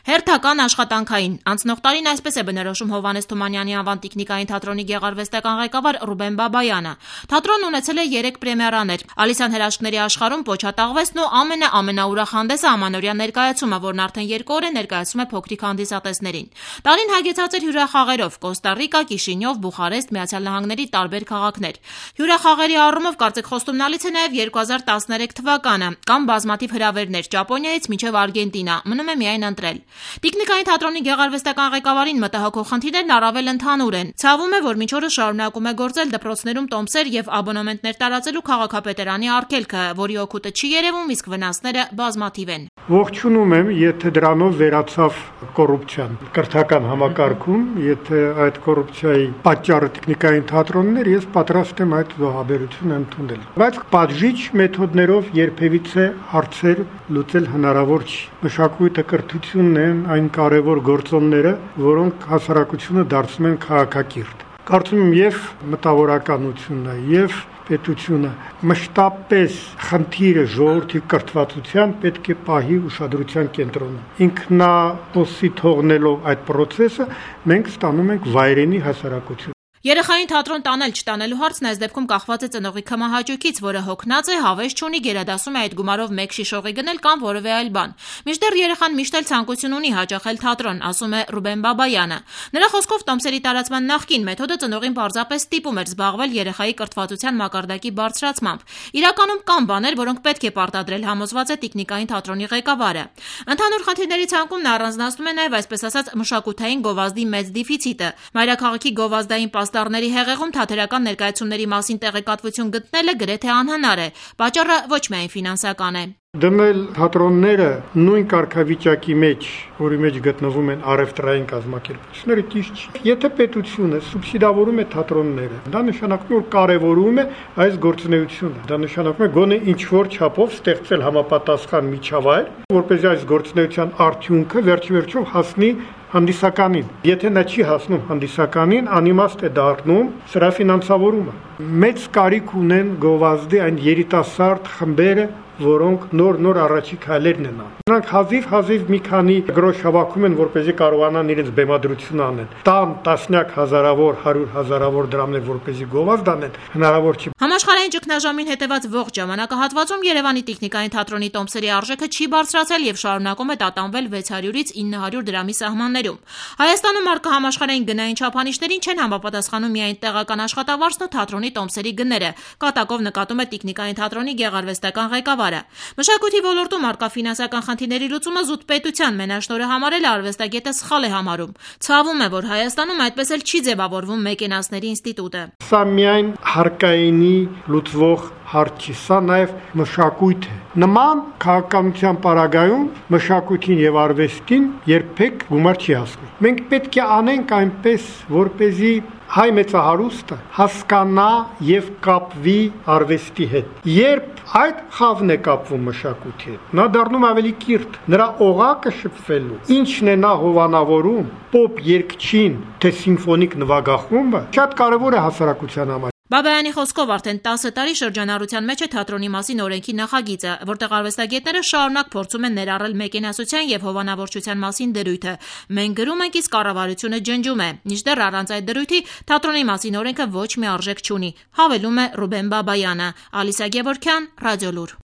Հերթական աշխատանքային անցնող տարին այսպես է բնորոշում Հովհաննես Թումանյանի անվան տիկնիկային թատրոնի գեղարվեստական ղեկավար Ռուբեն Բաբայանը։ Թատրոնն ունեցել է 3 պրեմիերաներ՝ Ալիսյան հրաշքների աշխարհում Պոչատաղվեսն ու ամենաուրախ հանդեսը Ամանորյա ներկայացումը, որն արդեն 2 օր է ներկայացում է փոքրիկ հանդիսատեսներին։ Տարին հագեցած էր հյուրախաղերով՝ Կոստա Ռիկա, Կիշինյով, Բուխարեստ, Միացյալ Նահանգների տարբեր քաղաքներ։ Հյուրախաղերի առումով կարծեք խոստումնալից է նաև 2013 թվականը, կամ բազմաթիվ հրավերներ Ճապոնիայից մինչև Արգենտինա, մնում է միայն ընտրել։ Տիկնիկային թատրոնի գեղարվեստական ղեկավարին մտահոգող խնդիրներն առավել ընդհանուր են։ Ցավում է, որ մինչ օրս շարունակում է գործել դպրոցներում տոմսեր եւ աբոնեմենտներ տարածելու քաղաքապետարանի արգելքը, որի օգուտը չի երևում, իսկ վնասները բազմաթիվ են։ Ողջունում եմ, եթե դրանով վերացավ կոռուպցիան կրթական համակարգում, եթե այդ կոռուպցիայի պատճառը տիկնիկային թատրոնն էր, ես պատրաստ եմ այդ զոհաբերությունը ընդունել։ Բայց պատժիչ մեթոդներով երբևիցե հարցեր լուծել հնարավոր չի։ Մշակույթը, կրթությունն են այն կարևոր գործոնները, որոնք հասարակությունը դարձնում են քաղաքակիրթ։ Կարծում եմ եւ մտավորականությունը եւ պետությունը մշտապես խնդիրը ժողովրդի կրթվածության պետք է պահի ուշադրության կենտրոնում։ Ինքնապոսի թողնելով այդ process-ը մենք ստանում ենք վայրենի հասարակություն։ Երեխային թատրոն տանել-չտանելու հարցն այս դեպքում կախված է ծնողի քմահաճույքից, որը հոգնած է, հավես չունի, գերադասում է այդ գումարով 1 շիշողի գնել կամ որևէ այլ բան։ Մինչդեռ երեխան միշտ էլ ցանկություն ունի հաճախել թատրոն, ասում է Ռուբեն Բաբայանը։ Նրա խոսքով տոմսերի տարածման նախկին մեթոդը ծնողին պարզապես ստիպում էր զբաղվել երեխայի կրթվածության մակարդակի բարձրացմամբ։ Իրականում կան բաներ, որոնք պետք է պարտադրել, համոզված է տիկնիկային թատրոնի ղեկավարը։ Ընդհանուր խնդիրների ցանկում նա առանձնացնում է նաև այսպես ասած մշակութային գովազդի մեծ դեֆիցիտը։ Մայրաքաղաքի գովազդային պաստառների հեղեղում թատերական ներկայացումների մասին տեղեկատվություն գտնելը գրեթե անհնար է։ Պատճառը ոչ միայն ֆինանսական է։ Դնել թատրոնները նույն կարգավիճակի մեջ, որի մեջ գտնվում են առևտրային կազմակերպությունները, ճիշտ չի։ Եթե պետությունը սուբսիդավորում է թատրոնները, դա նշանակում է, որ կարևորում է այս գործունեությունը։ Դա նշանակում է գոնե ինչ-որ չափով ստեղծել համապատասխան միջավայր, որպեսզի այս գործունեության արդյունքը վերջիվերջով հասնի հանդիսականին։ Եթե նա չի հասնում հանդիսականին, անիմաստ է դառնում սրա ֆինանսավորումը։ Մեծ կարիք ունեն գովազդի այն երիտասարդ խմբերը, որոնք նոր առաջի քայլերն են անում։ Նրանք հազիվ մի քանի գրոշ հավաքում են, որպեսզի կարողանան իրենց բեմադրությունը անեն։ Տան տասնյակ հազարավոր, 100 հազարավոր դրամներ, որպեսզի գովազդ անեն, հնարավոր չի։ Համաշխարհային ճգնաժամին հետևած ողջ ժամանակահատվածում Երևանի տիկնիկային թատրոնի տոմսերի արժեքը չի բարձրացել եւ շարունակում է տատանվել 600-ից 900 դրամի սահմաններում։ Հայաստանում առկա համաշխարհային գնային չափանիշներին չեն համապատասխանում միայն տեղական աշխատավարձն ու թատրոնի տոմսերի գները, կատակով նկատում է տիկնիկային թատրոնի գեղարվեստական ղեկավարը։ Մշակույթի ոլորտում առկա ֆինանսական խնդիրների լուծումը զուտ պետության մենաշնորհը համարել արվեստագետը սխալ է համարում։ Ցավում է, որ Հայաստանում այդպես էլ չի ձևավորվում մեկենասների ինստիտուտը։ Սա միայն հարկայինի լուծվող հարց չի, սա նաև մշակույթ է։ Նման քաղաքականության պարագայում մշակույթին եւ արվեստին երբեք գումար չի հասնում։ Մենք պետք է անենք այնպես, որպեսզի հայ մեծահարուստը հասկանա եւ կապվի արվեստի հետ։ Երբ այդ խավն է կապվում մշակույթի հետ, նա դառնում ավելի կիրթ, նրա օղակը շփվելու։ Ինչն է նա հովանավորում, պոպ երգչին, թե սիմֆոնիկ նվագախումբը, շատ կարեւոր է հասարակության համար։ Բաբայանի խոսքով արդեն 10 տարի շրջանառության մեջ է թատրոնի մասին օրենքի նախագիծը, որտեղ արվեստագետները շարունակ փորձում են ներառել մեկենասության եւ հովանավորչության մասին դրույթը։ Մենք գրում ենք, իսկ կառավարությունը ջնջում է։ Մինչդեռ առանց այդ դրույթի թատրոնի մասին օրենքը ոչ մի արժեք չունի, հավելում է Ռուբեն Բաբայանը։ Ալիսա Գևորգյան, Ռադիոլուր։